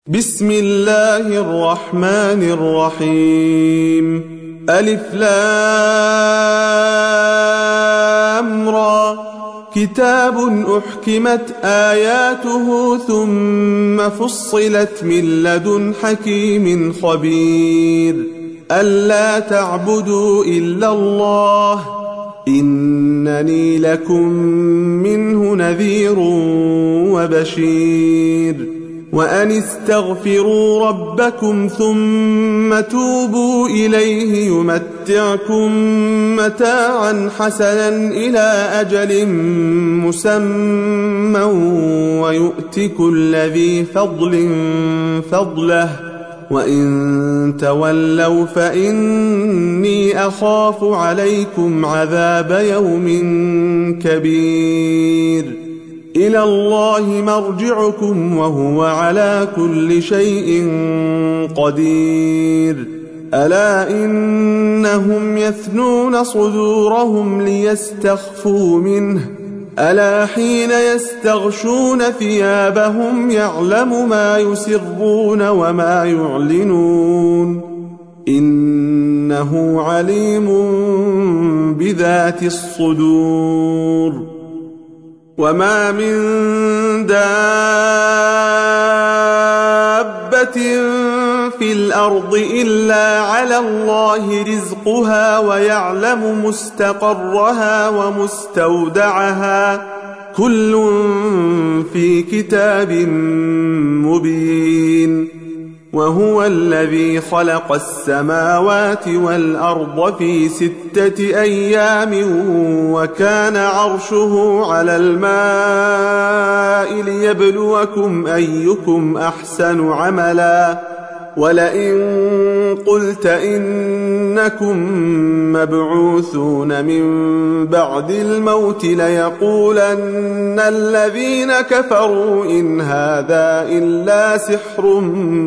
بسم الله الرحمن الرحيم ألف لام را كتاب أحكمت آياته ثم فصلت من لدن حكيم خبير ألا تعبدوا إلا الله إنني لكم منه نذير وبشير وأن استغفروا ربكم ثم توبوا إليه يمتعكم متاعا حسنا إلى أجل مسمى ويؤت كل ذي فضل فضله وإن تولوا فإني أخاف عليكم عذاب يوم كبير إلى الله مرجعكم وهو على كل شيء قدير ألا إنهم يثنون صدورهم ليستخفوا منه ألا حين يستغشون ثيابهم يعلم ما يسرون وما يعلنون إنه عليم بذات الصدور وما من دابة في الأرض إلا على الله رزقها ويعلم مستقرها ومستودعها كل في كتاب مبين وهو الذي خلق السماوات والأرض في 6 أيام وكان عرشه على الماء ليبلوكم أيكم أحسن عملا ولئن قلت إنكم مبعوثون من بعد الموت ليقولن الذين كفروا إن هذا إلا سحر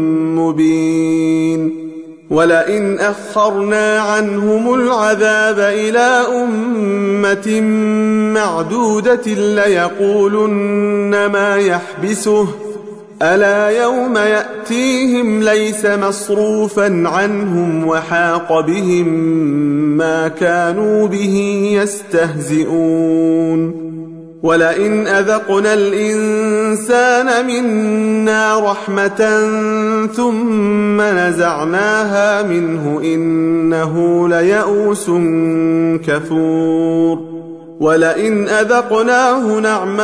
مبين ولئن أخرنا عنهم العذاب إلى أمة معدودة ليقولن ما يحبسه ألا يوم يأتيهم ليس مصروفا عنهم وحاق بهم ما كانوا به يستهزئون ولئن أذقنا الإنسان منا رحمة ثم نزعناها منه إنه ليئوس كفور ولئن أذقناه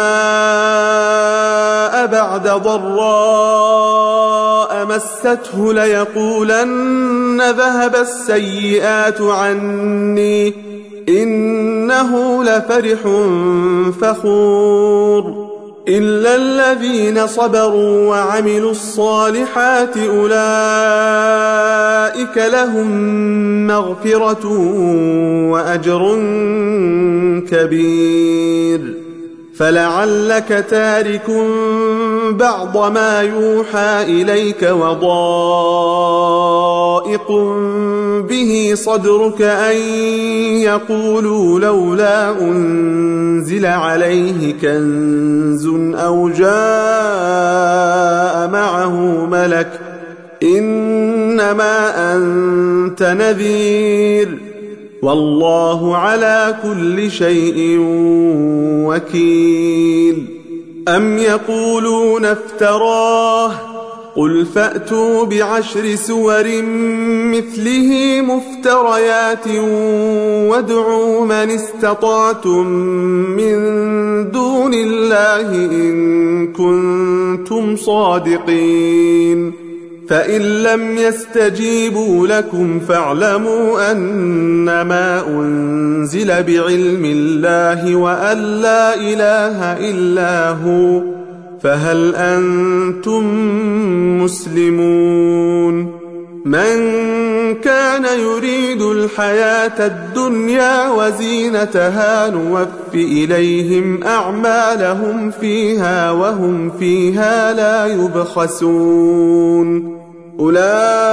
نعماء بعد ضراء مسته ليقولن ذهب السيئات عني إنه لفرح فخور إلا الذين صبروا وعملوا الصالحات أولئك لهم مغفرة وأجر كبير فلعلك تارك بعض ما يوحى إليك وضائق به صدرك أن يقولوا لولا أنزل عليه كنز أو جاء معه ملك إنما أنت نذير والله على كل شيء وكيل أم يقولون افتراه قل فأتوا ب10 سور مثله مفتريات وادعوا من استطعتم من دون الله إن كنتم صادقين فإن لم يستجيبوا لكم فاعلموا أنما أنزل بعلم الله وأن لا إله إلا هو فهل أنتم مسلمون من كان يريد الحياة الدنيا وزينتها نوف إليهم أعمالهم فيها وهم فيها لا يبخسون أولئك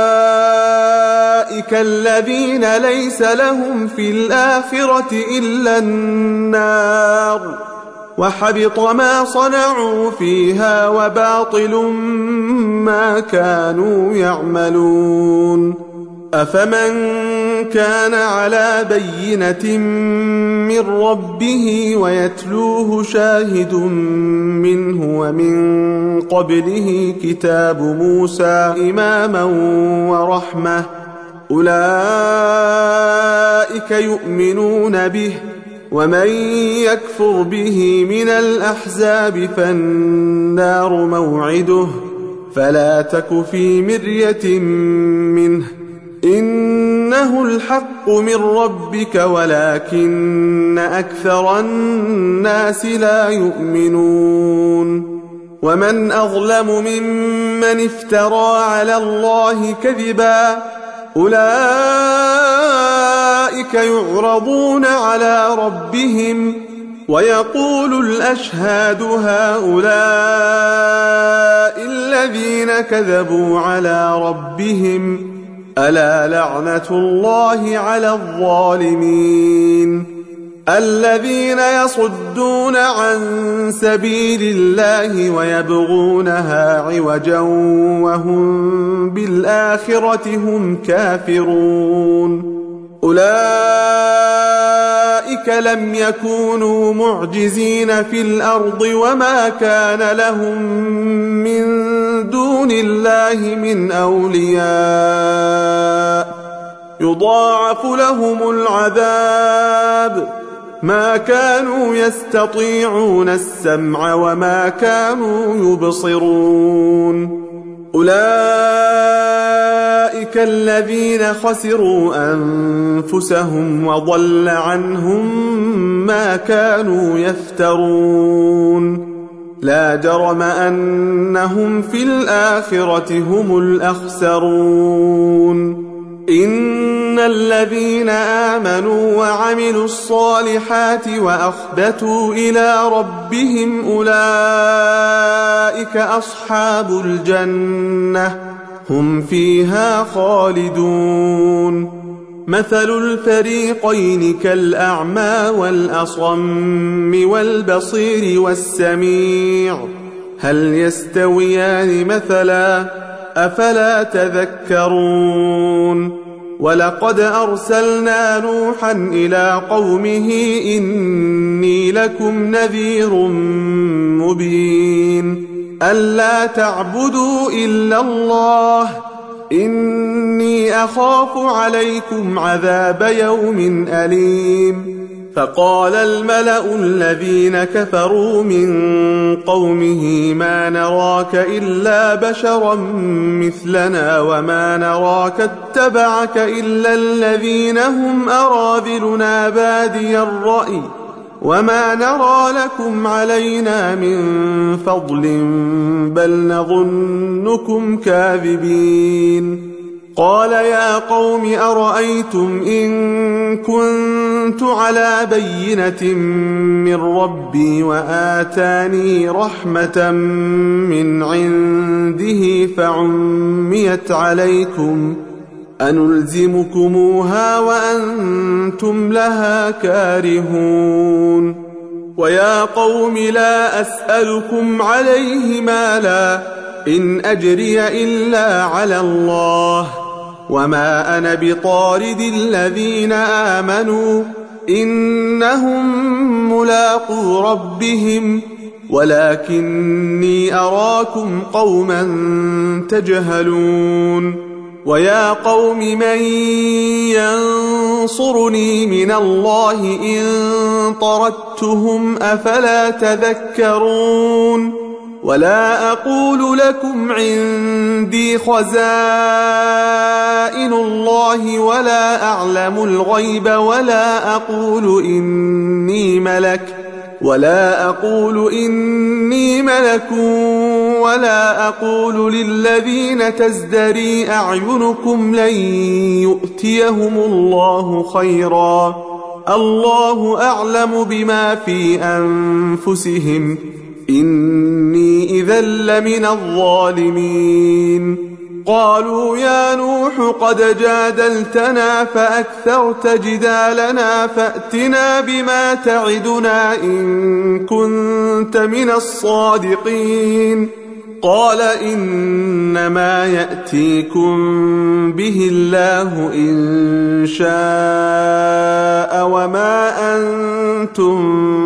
الذين ليس لهم في الآخرة إلا النار وحبط ما صنعوا فيها وباطل ما كانوا يعملون أفمن كان على بينة من ربه ويتلوه شاهد منه ومن قبله كتاب موسى إماما ورحمة أولئك يؤمنون به ومن يكفر به من الأحزاب فالنار موعده فلا تك في مرية منه إنه الحق من ربك ولكن أكثر الناس لا يؤمنون ومن أظلم ممن افترى على الله كذبا أولئك يعرضون على ربهم ويقول الأشهاد هؤلاء الذين كذبوا على ربهم ألا لعنة الله على الظالمين الذين يصدون عن سبيل الله ويبغونها عوجا وهم بالآخرة هم كافرون أولئك لم يكونوا معجزين في الأرض وما كان لهم من دون الله من أولياء يضاعف لهم العذاب ما كانوا يستطيعون السمع وما كانوا يبصرون أولئك الذين خسروا أنفسهم وضل عنهم ما كانوا يفترون لا جرم أنهم في الآخرة هم الأخسرون إن الذين آمنوا وعملوا الصالحات وأخبتوا إلى ربهم أولئك أصحاب الجنة هم فيها خالدون مثل الفريقين كالأعمى والأصم والبصير والسميع هل يستويان مثلا أفلا تذكرون ولقد أرسلنا نوحا إلى قومه إني لكم نذير مبين ألا تعبدوا إلا الله إني أخاف عليكم عذاب يوم أليم فقال الملأ الذين كفروا من قومه ما نراك إلا بشرا مثلنا وما نراك اتبعك إلا الذين هم أراذلنا بادي الرأي وما نرى لكم علينا من فضل بل نظنكم كاذبين قال يا قوم أرأيتم إن كنت على بينة من ربي وآتاني رحمة من عنده فعميت عليكم أنلزمكموها وأنتم لها كارهون ويا قوم لا أسألكم عليه مالا إن أجري إلا على الله وما أنا بطارد الذين آمنوا إنهم ملاقو ربهم ولكني أراكم قوما تجهلون ويا قوم من ينصرني من الله إن طردتهم أفلا تذكرون ولا أقول لكم عندي خزائن الله ولا أعلم الغيب ولا أقول إني ملك ولا أقول للذين تزدري أعينكم لن يؤتيهم الله خيرا الله أعلم بما في أنفسهم إني إذا لمن الظالمين قالوا يا نوح قد جادلتنا فأكثرت جدالنا فأتنا بما تعدنا إن كنت من الصادقين قال إنما يأتيكم به الله إن شاء وما أنتم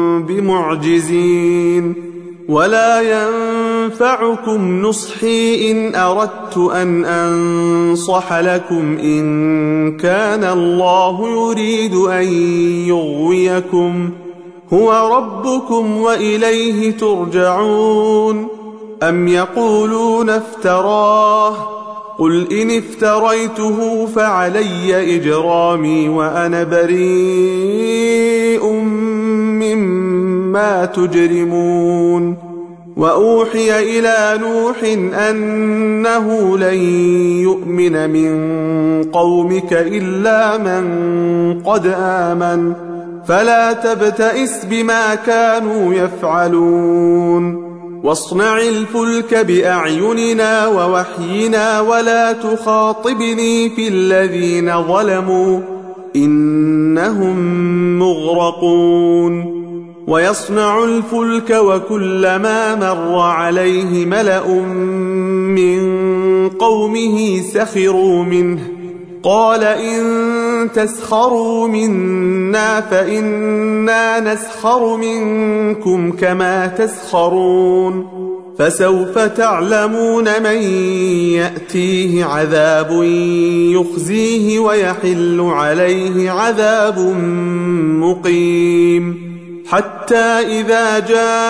بمعجزين ولا ينفعكم نصحي إن أردت أن أنصح لكم إن كان الله يريد أن يغويكم هو ربكم وإليه ترجعون أم يقولون افتراه قل إن افتريته فعلي إجرامي وأنا بريء مما تجرمون وأوحي إلى نوح أنه لن يؤمن من قومك إلا من قد آمن فلا تبتئس بما كانوا يفعلون واصنع الفلك بأعيننا ووحينا ولا تخاطبني في الذين ظلموا إنهم مغرقون ويصنع الفلك وكلما مر عليه ملأ من قومه سخروا منه قال إن تسخروا منا فإنا نسخر منكم كما تسخرون فسوف تعلمون من يأتيه عذاب يخزيه ويحل عليه عذاب مقيم حتى إذا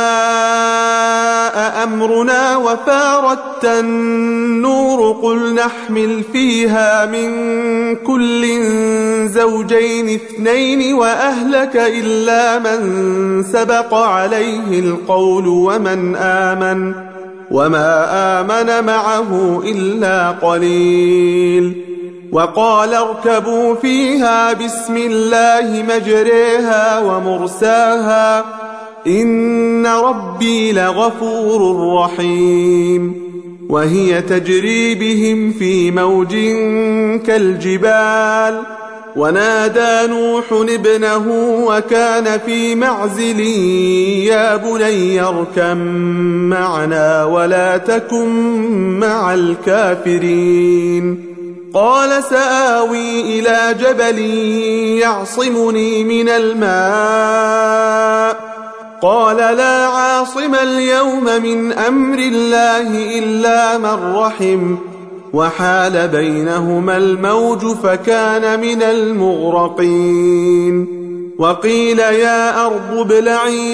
جاء أمرنا وفارت النور قل نحمل فيها من كل زوجين اثنين وأهلك إلا من سبق عليه القول ومن آمن وما آمن معه إلا قليل وقال اركبوا فيها بسم الله مجريها ومرساها إن ربي لغفور رحيم وهي تجري بهم في موج كالجبال ونادى نوح ابنه وكان في معزل يا بني اركب معنا ولا تكن مع الكافرين قال سآوي إلى جبل يعصمني من الماء قال لا عاصم اليوم من أمر الله إلا من رحم وحال بينهما الموج فكان من المغرقين وقيل يا أرض ابلعي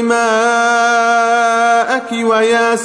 ماءك ويا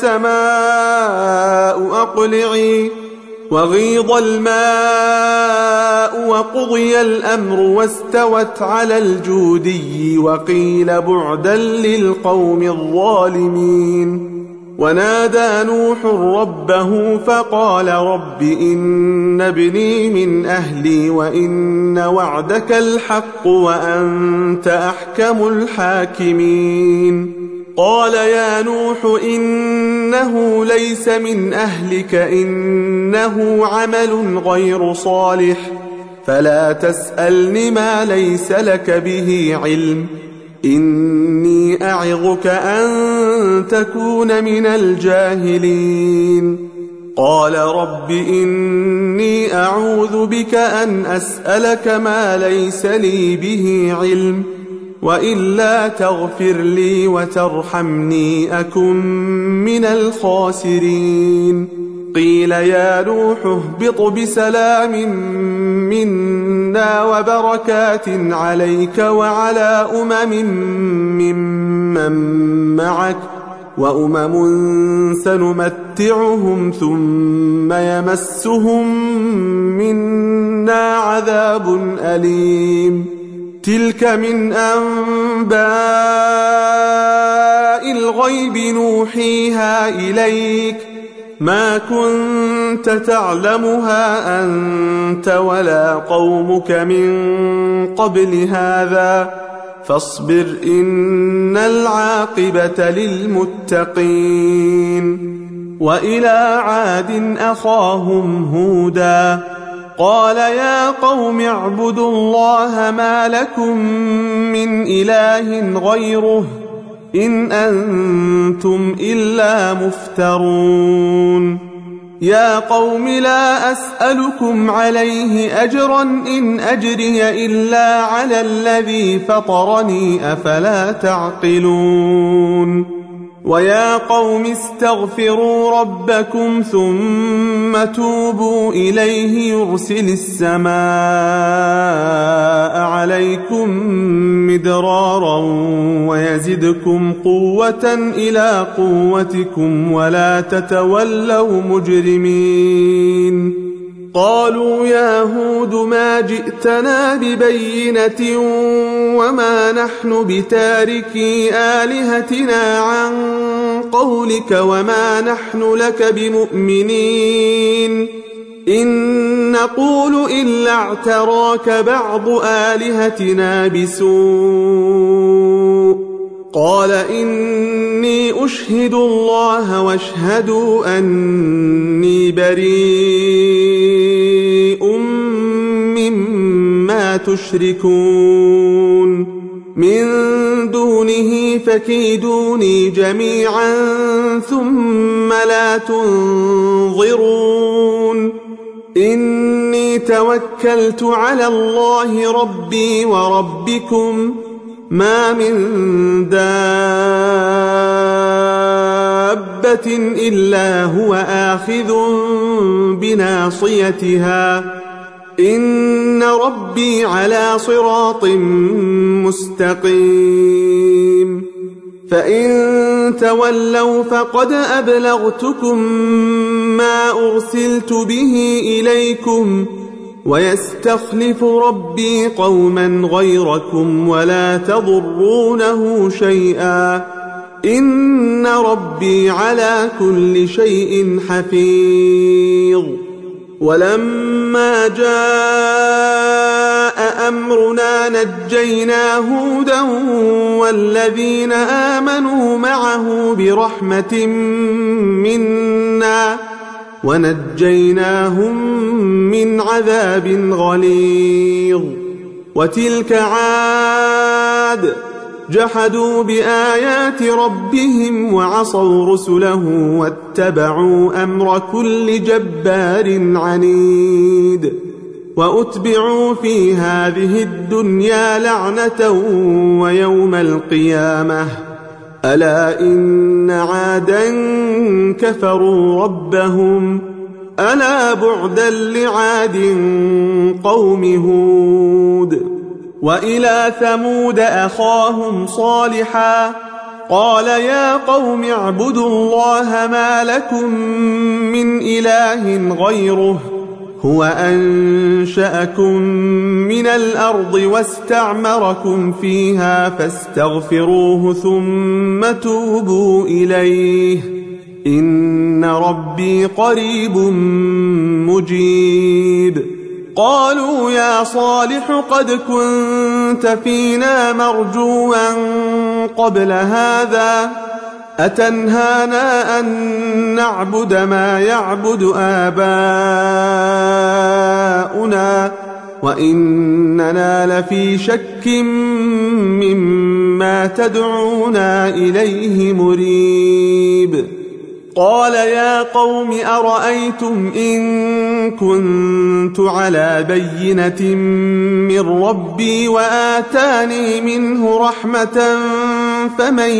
سماء أقلعي وغيض الماء وقضي الأمر واستوت على الجودي وقيل بعدا للقوم الظالمين ونادى نوح ربه فقال رب إن ابني من أهلي وإن وعدك الحق وأنت أحكم الحاكمين قال يا نوح إنه ليس من أهلك إنه عمل غير صالح فلا تسألني ما ليس لك به علم إني أعظك أن تكون من الجاهلين قال رب إني أعوذ بك أن أسألك ما ليس لي به علم وإلا تغفر لي وترحمني أكن من الخاسرين قيل يا نوح اهبط بسلام منا وبركات عليك وعلى ممن معك وأمم سنمتعهم ثم يمسهم منا عذاب أليم تلك من أنباء الغيب نوحيها إليك ما كنت تعلمها أنت ولا قومك من قبل هذا فاصبر إن العاقبة للمتقين وإلى عاد أخاهم هودا قال يا قوم اعبدوا الله ما لكم من إله غيره إن أنتم إلا مفترون يا قوم لا أسألكم عليه أجرا إن أجري إلا على الذي فطرني أفلا تعقلون ويا قوم استغفروا ربكم ثم توبوا إليه يرسل السماء عليكم مدرارا ويزدكم قوة إلى قوتكم ولا تتولوا مجرمين قالوا يا هود ما جئتنا ببينة وما نحن بتاركي آلهتنا عن قولك وما نحن لك بمؤمنين إن نقول إلا اعتراك بعض آلهتنا بسوء قال إني أشهد الله واشهدوا أني بريء مما تشركون من دونه فكيدوني جميعا ثم لا تنظرون إني توكلت على الله ربي وربكم ما من دابة إلا هو آخذ بناصيتها إن ربي على صراط مستقيم فإن تولوا فقد أبلغتكم ما أرسلت به إليكم ويستخلف ربي قوما غيركم ولا تضرونه شيئا إن ربي على كل شيء حفيظ ولما جاء أمرنا نجينا هودا والذين آمنوا معه برحمة منا ونجيناهم من عذاب غليظ وتلك عاد جحدوا بآيات ربهم وعصوا رسله واتبعوا أمر كل جبار عنيد وأتبعوا في هذه الدنيا لعنة ويوم القيامة ألا إن عادا كفروا ربهم ألا بعدا لعاد قوم هود وإلى ثمود أخاهم صالحا قال يا قوم اعبدوا الله ما لكم من إله غيره هو أنشأكم من الأرض واستعمركم فيها فاستغفروه ثم توبوا إليه إن ربي قريب مجيب قالوا يا صالح قد كنت فينا مرجوا قبل هذا أتنهانا أن نعبد ما يعبد آباؤنا وإننا لفي شك مما تدعونا إليه مريب قال يا قوم أرأيتم إن كنت على بينة من ربي وآتاني منه رحمة فمن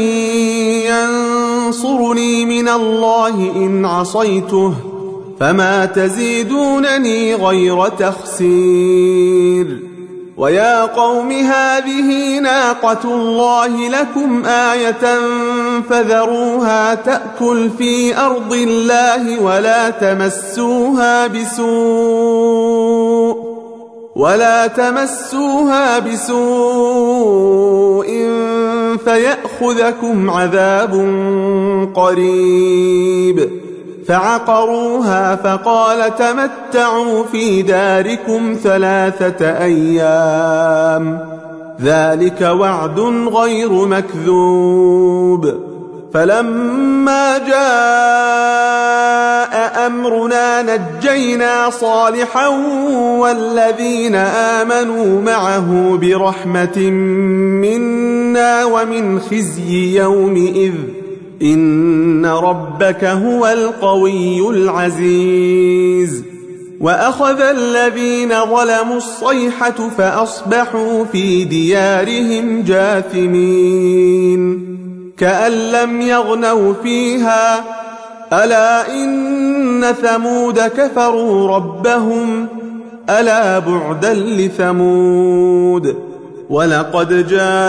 ينصرني من الله إن عصيته فما تزيدونني غير تخسير ويا قوم هذه ناقة الله لكم آية فذروها تأكل في أرض الله ولا تمسوها بسوء فيأخذكم عذاب قريب فعقروها فقال تمتعوا في داركم 3 أيام ذلك وعد غير مكذوب فلما جاء أمرنا نجينا صالحا والذين آمنوا معه برحمة منا ومن خزي يومئذ إن ربك هو القوي العزيز وأخذ الذين ظلموا الصيحة فأصبحوا في ديارهم جاثمين كأن لم يغنوا فيها ألا إن ثمود كفروا ربهم ألا بعدا لثمود ولقد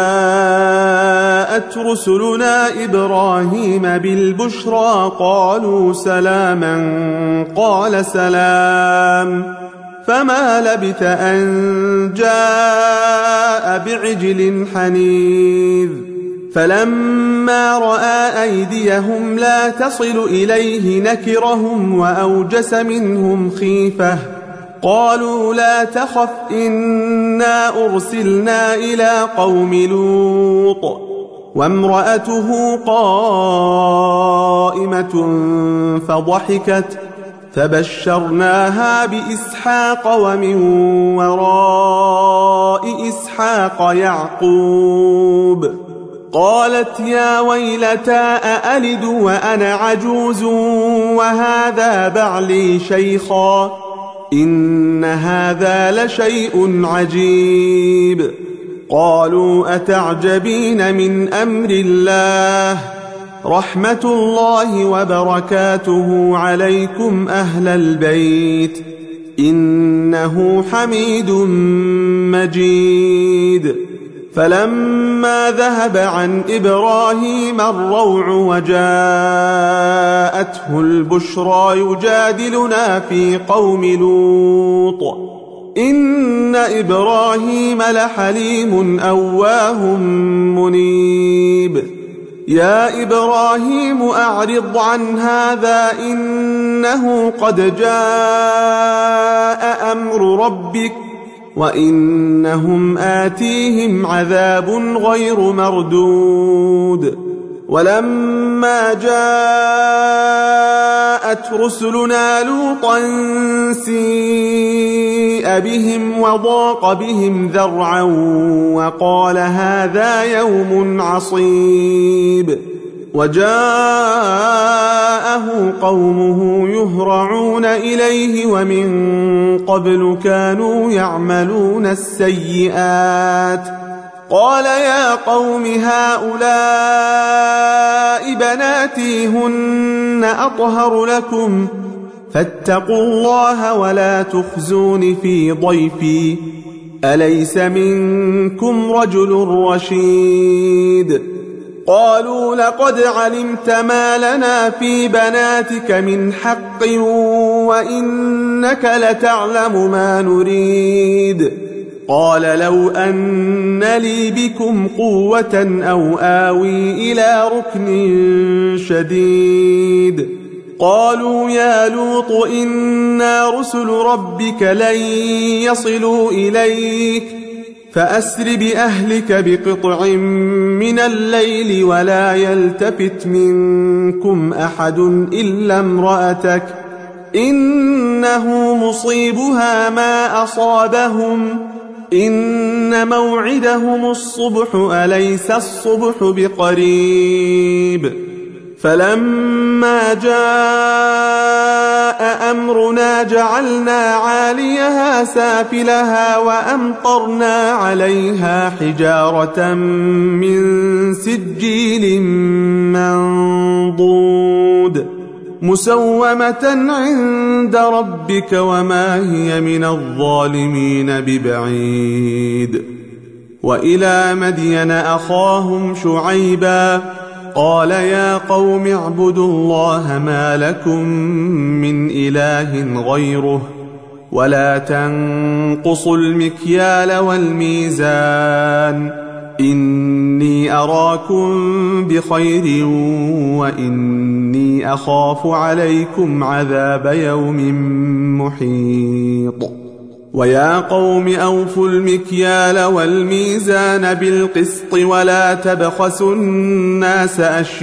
جاءت رسلنا إبراهيم بالبشرى قالوا سلاما قال سلام فما لبث أن جاء بعجل حنيذ فلما رأى أيديهم لا تصل إليه نكرهم وأوجس منهم خيفة قالوا لا تخف إنا أرسلنا إلى قوم لوط وامرأته قائمة فضحكت فبشرناها بإسحاق ومن وراء إسحاق يعقوب قالت يا ويلتى أألد وأنا عجوز وهذا بعلي شيخا إن هذا لشيء عجيب قالوا أتعجبين من أمر الله رحمة الله وبركاته عليكم أهل البيت إنه حميد مجيد فلما ذهب عن إبراهيم الروع وجاءته البشرى يجادلنا في قوم لوط إن إبراهيم لحليم أواه منيب يا إبراهيم أعرض عن هذا إنه قد جاء أمر ربك وإنهم آتيهم عذاب غير مردود ولما جاءت رسلنا لوطا سيء بهم وضاق بهم ذرعا وقال هذا يوم عصيب وجاءه قومه يهرعون إليه ومن قبل كانوا يعملون السيئات قال يا قوم هؤلاء بناتي هن أطهر لكم فاتقوا الله ولا تخزون في ضيفي أليس منكم رجل رشيد قالوا لقد علمت ما لنا في بناتك من حق وإنك لتعلم ما نريد قال لو أن لي بكم قوة أو آوي إلى ركن شديد قالوا يا لوط إنا رسل ربك لن يصلوا إليك فأسر بأهلك بقطع من الليل ولا يلتفت منكم أحد إلا امرأتك إنه مصيبها ما أصابهم إن موعدهم الصبح أليس الصبح بقريب فلما جاء أمرنا جعلنا عاليها سافلها وأمطرنا عليها حجارة من سجيل منضود مسومة عند ربك وما هي من الظالمين ببعيد وإلى مدين أخاهم شعيبا قال يا قوم اعبدوا الله ما لكم من إله غيره ولا تنقصوا المكيال والميزان إني أراكم بخير وإني أخاف عليكم عذاب يوم محيط ويا قوم أوفوا المكيال والميزان بالقسط ولا تبخسوا الناس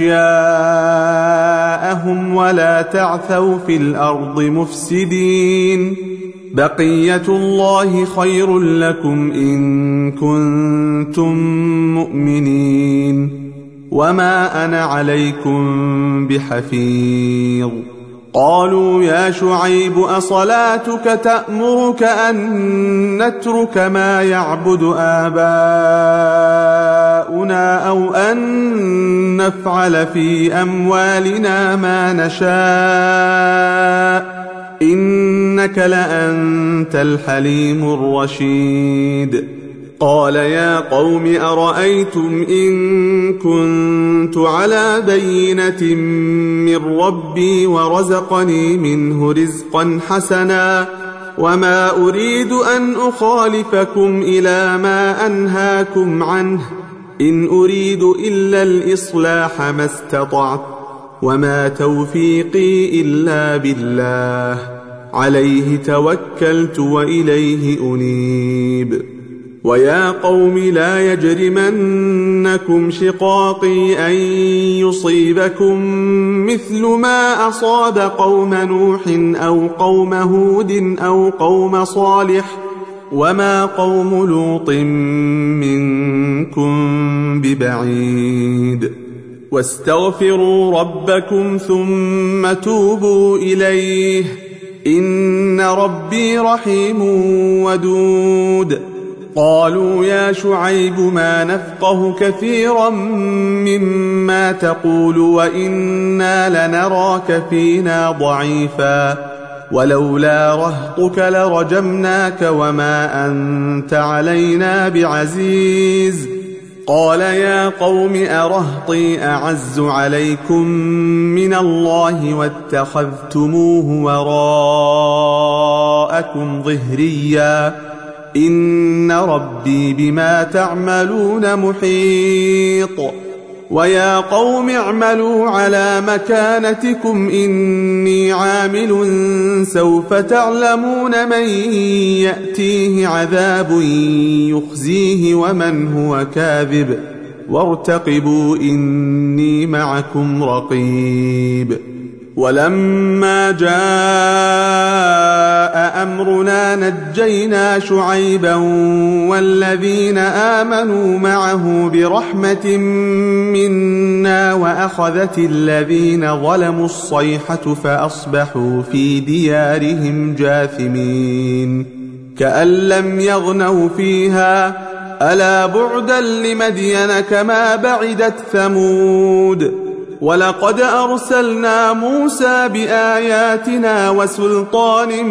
أشياءهم ولا تعثوا في الأرض مفسدين بقية الله خير لكم إن كنتم مؤمنين وما أنا عليكم بحفيظ قالوا يا شعيب أصلاتك تأمرك أن نترك ما يعبد آباؤنا أو أن نفعل في أموالنا ما نشاء إنك لأنت الحليم الرشيد قال يا قوم أرأيتم إن كنت على بينة من ربي ورزقني منه رزقا حسنا وما أريد أن أخالفكم إلى ما أنهاكم عنه إن أريد إلا الإصلاح ما استطعت وما توفيقي إلا بالله عليه توكلت وإليه أنيب ويا قوم لا يجرمنكم شقاقي أن يصيبكم مثل ما أصاب قوم نوح أو قوم هود أو قوم صالح وما قوم لوط منكم ببعيد واستغفروا ربكم ثم توبوا إليه إن ربي رحيم ودود قالوا يا شعيب ما نفقه كثيرا مما تقول وإنا لنراك فينا ضعيفا ولولا رهطك لرجمناك وما أنت علينا بعزيز قال يا قوم أرهطي أعز عليكم من الله واتخذتموه وراءكم ظهريا إن ربي بما تعملون محيط ويا قوم اعملوا على مكانتكم إني عامل سوف تعلمون من يأتيه عذاب يخزيه ومن هو كاذب وارتقبوا إني معكم رقيب ولما جاء أمرنا نجينا شعيبا والذين آمنوا معه برحمة منا وأخذت الذين ظلموا الصيحة فأصبحوا في ديارهم جاثمين كأن لم يغنوا فيها ألا بعدا لمدين كما بعدت ثمود ولقد أرسلنا موسى بآياتنا وسلطان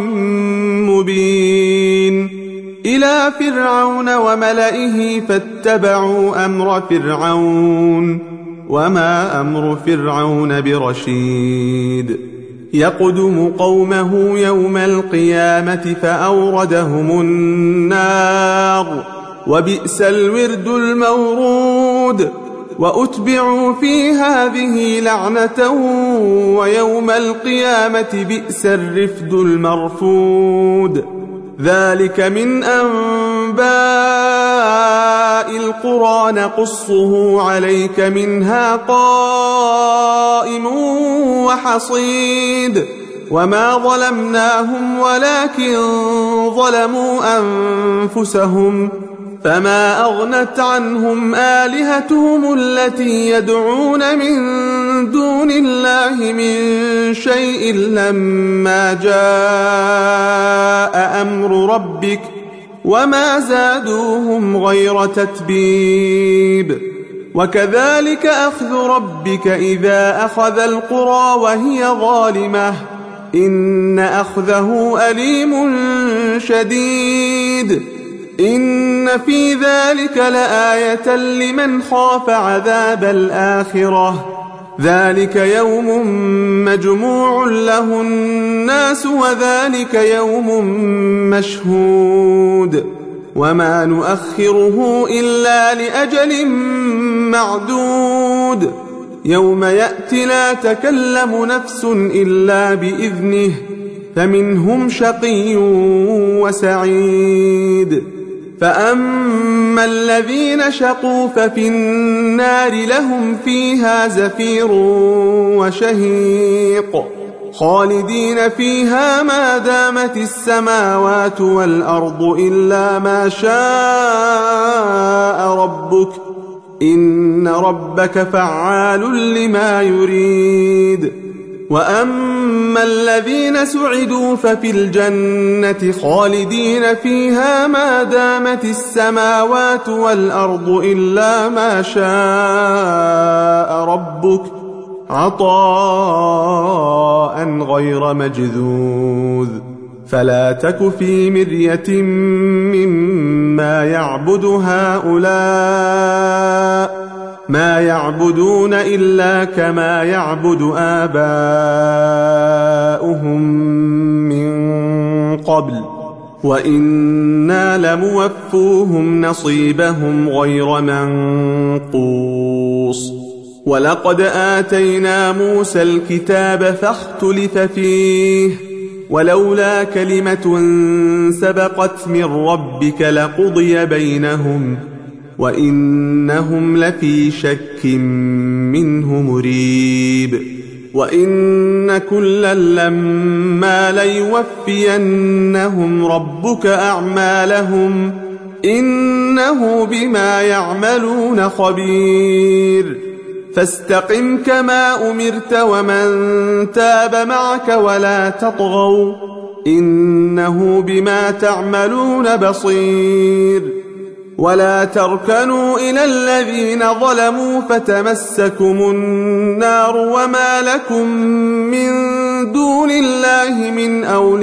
مبين إلى فرعون وملئه فاتبعوا أمر فرعون وما أمر فرعون برشيد يقدم قومه يوم القيامة فأوردهم النار وبئس الورد المورود وأتبعوا في هذه لعنة ويوم القيامة بئس الرفد المرفود ذلك من أنباء القرى نقصه عليك منها قائم وحصيد وما ظلمناهم ولكن ظلموا أنفسهم فما أغنت عنهم آلهتهم التي يدعون من دون الله من شيء لما جاء أمر ربك وما زادوهم غير تتبيب وكذلك أخذ ربك إذا أخذ القرى وهي ظالمة إن أخذه أليم شديد إن في ذلك لآية لمن خاف عذاب الآخرة ذلك يوم مجموع له الناس وذلك يوم مشهود وما نؤخره إلا لأجل معدود يوم يأتي لا تكلم نفس إلا بإذنه فمنهم شقي وسعيد. فأما الذين شقوا ففي النار لهم فيها زفير وشهيق خالدين فيها ما دامت السماوات والأرض إلا ما شاء ربك إن ربك فعال لما يريد. وأما الذين سعدوا ففي الجنة خالدين فيها ما دامت السماوات والأرض إلا ما شاء ربك عطاء غير مجذوذ. فلا تك في مرية مما يعبد هؤلاء ما يعبدون إلا كما يعبد آباؤهم من قبل وإنا لموفوهم نصيبهم غير منقوص. ولقد آتينا موسى الكتاب فاختلف فيه ولولا كلمة سبقت من ربك لقضي بينهم وإنهم لفي شك منه مريب. وإن كلا لما ليوفينهم ربك أعمالهم إنه بما يعملون خبير. فاستقم كما أمرت ومن تاب معك ولا تطغوا إنه بما تعملون بصير. ولا تركنوا إلى الذين ظلموا فتمسكم النار وما لكم من دون الله من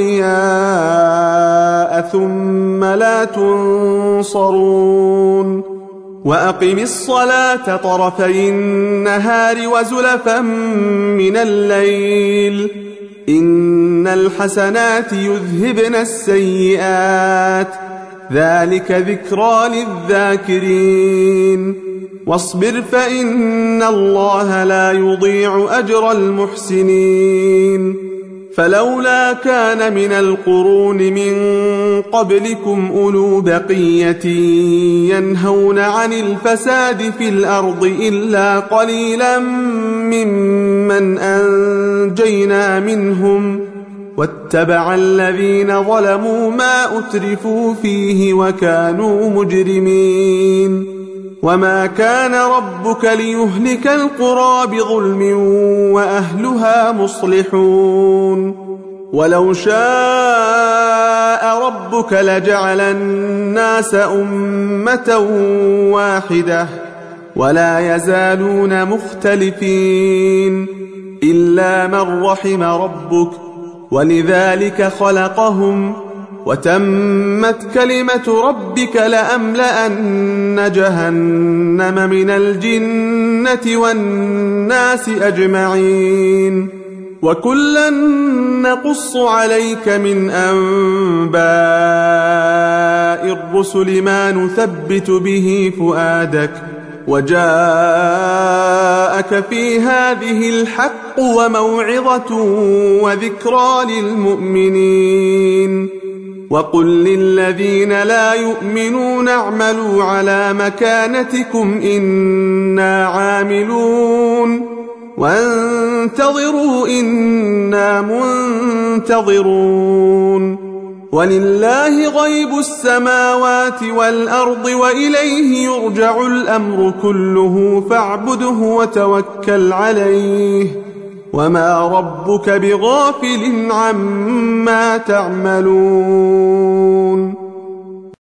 أولياء ثم لا تنصرون. وأقم الصلاة طرفي النهار وزلفا من الليل إن الحسنات يذهبن السيئات ذلك ذكرى للذاكرين. واصبر فإن الله لا يضيع أجر المحسنين. فلولا كان من القرون من قبلكم أولو بقية ينهون عن الفساد في الأرض إلا قليلا ممن أنجينا منهم واتبع الذين ظلموا ما أترفوا فيه وكانوا مجرمين. وما كان ربك ليهلك القرى بظلم وأهلها مصلحون. ولو شاء ربك لجعل الناس أمة واحدة ولا يزالون مختلفين إلا من رحم ربك ولذلك خلقهم وتمت كلمة ربك لأملأن جهنم من الجنة والناس أجمعين. وكلا نقص عليك من أنباء الرسل ما نثبت به فؤادك وجاءك في هذه الحق وموعظة وذكرى للمؤمنين. وقل للذين لا يؤمنون اعملوا على مكانتكم إنا عاملون وانتظروا إنا منتظرون. ولله غيب السماوات والأرض وإليه يرجع الأمر كله فاعبده وتوكل عليه وما ربك بغافل عما تعملون.